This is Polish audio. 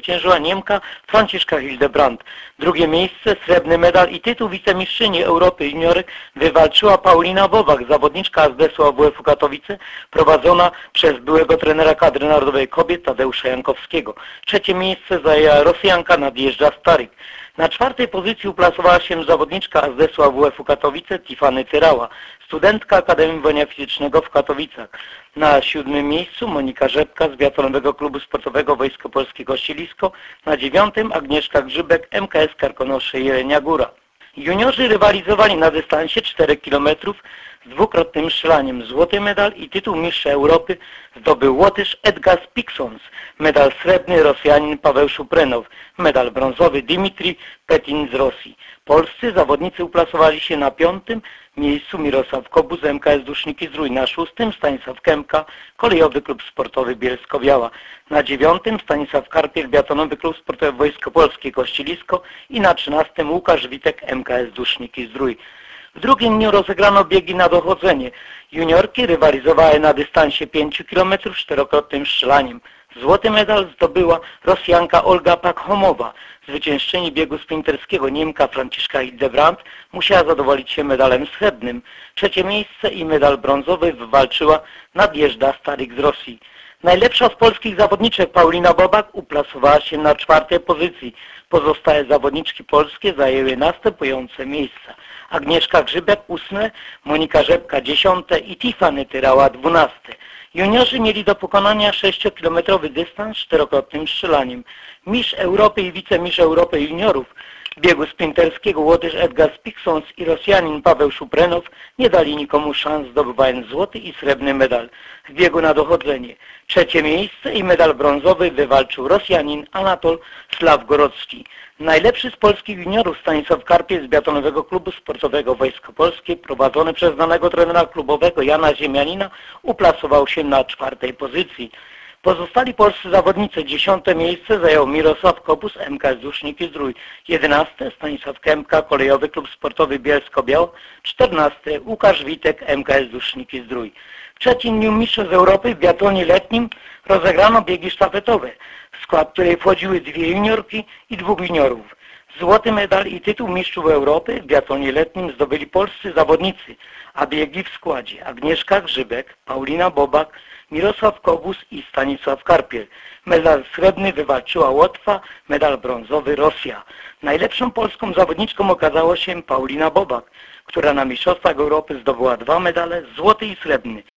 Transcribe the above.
zwyciężyła Niemka Franciszka Hildebrandt. Drugie miejsce, srebrny medal i tytuł wicemistrzyni Europy juniorek wywalczyła Paulina Bobak, zawodniczka ASD-u AWF-u Katowice, prowadzona przez byłego trenera kadry narodowej kobiet Tadeusza Jankowskiego. Trzecie miejsce zajęła Rosjanka Nadjeżdża Starik. Na czwartej pozycji uplasowała się zawodniczka ASD-u AWF-u Katowice Tiffany Tyrała, studentka Akademii Wołania Fizycznego w Katowicach. Na siódmym miejscu Monika Rzepka z biatlonowego klubu sportowego Wojsko Polskie Kościelisko, na dziewiątym Agnieszka Grzybek MKS Karkonosze Jelenia Góra. Juniorzy rywalizowali na dystansie 4 km z dwukrotnym strzelaniem. Złoty medal i tytuł mistrza Europy zdobył Łotysz Edgar Piksons, medal srebrny Rosjanin Paweł Szuprenow, medal brązowy Dmitrij Petin z Rosji. Polscy zawodnicy uplasowali się na piątym miejscu Mirosław Kobuz, MKS Duszniki Zdrój, na szóstym Stanisław Kępka, Kolejowy Klub Sportowy Bielsko-Biała, na dziewiątym Stanisław Karpiel, Biatlonowy Klub Sportowy Wojsko Polskie Kościelisko i na 13 Łukasz Witek, MKS Duszniki Zdrój. W drugim dniu rozegrano biegi na dochodzenie. Juniorki rywalizowały na dystansie 5 km czterokrotnym strzelaniem. Złoty medal zdobyła Rosjanka Olga Pakhomowa. Zwyciężczyni biegu sprinterskiego Niemka Franciszka Hildebrandt musiała zadowolić się medalem srebrnym. Trzecie miejsce i medal brązowy wywalczyła Nadjeżdża Starik z Rosji. Najlepsza z polskich zawodniczek Paulina Bobak uplasowała się na czwartej pozycji. Pozostałe zawodniczki polskie zajęły następujące miejsca: Agnieszka Grzybek 8, Monika Rzepka 10 i Tiffany Tyrała 12. Juniorzy mieli do pokonania 6-kilometrowy dystans czterokrotnym strzelaniem. Mistrz Europy i wicemistrz Europy juniorów biegu sprinterskiego Łotysz Edgar Piksons i Rosjanin Paweł Szuprenow nie dali nikomu szans, zdobywając złoty i srebrny medal w biegu na dochodzenie. Trzecie miejsce i medal brązowy wywalczył Rosjanin Anatol Slawgorocki. Najlepszy z polskich juniorów Stanisław Karpiel z biatlonowego klubu sportowego Wojsko Polskie, prowadzony przez znanego trenera klubowego Jana Ziemianina, uplasował się na czwartej pozycji. Pozostali polscy zawodnicy: 10 miejsce zajął Mirosław Kobuz, MKS Duszniki Zdrój, 11 Stanisław Kępka, Kolejowy Klub Sportowy Bielsko-Biała, 14 Łukasz Witek, MKS Duszniki Zdrój. W trzecim dniu mistrzostw Europy w biatlonie letnim rozegrano biegi sztafetowe, w skład której wchodziły 2 juniorki i 2 juniorów. Złoty medal i tytuł mistrzów Europy w biatlonie letnim zdobyli polscy zawodnicy, a biegli w składzie: Agnieszka Grzybek, Paulina Bobak, Mirosław Kobuz i Stanisław Karpiel. Medal srebrny wywalczyła Łotwa, medal brązowy Rosja. Najlepszą polską zawodniczką okazała się Paulina Bobak, która na mistrzostwach Europy zdobyła 2 medale, złoty i srebrny.